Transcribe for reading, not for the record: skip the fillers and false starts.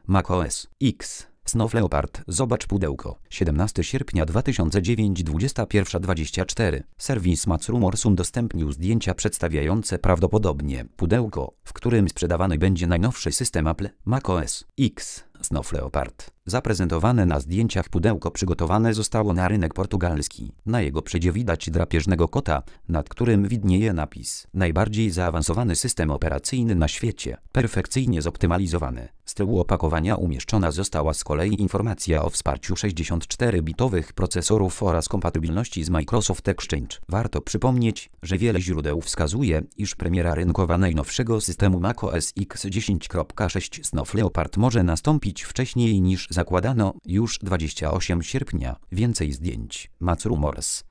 macOS X Snow Leopard. Zobacz pudełko. 17 sierpnia 2009 21:24. Serwis MacRumors udostępnił zdjęcia przedstawiające prawdopodobnie pudełko, w którym sprzedawany będzie najnowszy system Apple macOS X Snow Leopard. Zaprezentowane na zdjęciach pudełko przygotowane zostało na rynek portugalski. Na jego przodzie widać drapieżnego kota, nad którym widnieje napis: najbardziej zaawansowany system operacyjny na świecie, perfekcyjnie zoptymalizowany. Z tyłu opakowania umieszczona została z kolei informacja o wsparciu 64-bitowych procesorów oraz kompatybilności z Microsoft Exchange. Warto przypomnieć, że wiele źródeł wskazuje, iż premiera rynkowa najnowszego systemu macOS X 10.6 Snow Leopard może nastąpić wcześniej niż zakładano, już 28 sierpnia. Więcej zdjęć. MacRumors.